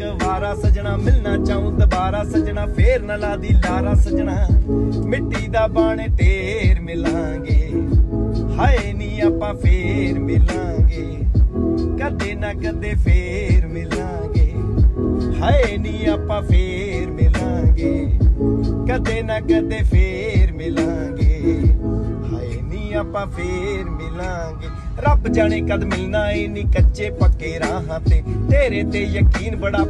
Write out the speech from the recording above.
ਇੱਕ ਵਾਰਾ ਸਜਣਾ, ਮਿਲਣਾ ਚਾਹੂੰ ਦੁਬਾਰਾ ਸਜਣਾ, ਫੇਰ ਨਾ ਲਾ ਦੀ ਲਾਰਾ ਸਜਣਾ, ਮਿੱਟੀ ਦਾ ਬਣ ਢੇਰ ਮਿਲਾਂਗੇ, ਹਾਏ ਨੀ ਆਪਾਂ ਫੇਰ ਮਿਲਾਂਗੇ, ਕਦੇ ਨਾ ਕਦੇ ਫੇਰ ਮਿਲਾਂਗੇ, ਹਾਏ ਨੀ ਆਪਾਂ ਫੇਰ ਮਿਲਾਂਗੇ, ਕਦੇ ਨਾ ਕਦੇ ਫੇਰ ਮਿਲਾਂਗੇ, ਹਾਏ ਨੀ ਆਪਾਂ ਫੇਰ ਮਿਲਾਂਗੇ। ਰੱਬ ਜਾਣੇ ਕਦ ਮਿਲਣਾ ਏ ਨੀ ਕੱਚੇ ਪੱਕੇ ਰਾਹਾਂ ਤੇ, ਤੇਰੇ ਤੇ ਯਕੀਨ ਬੜਾ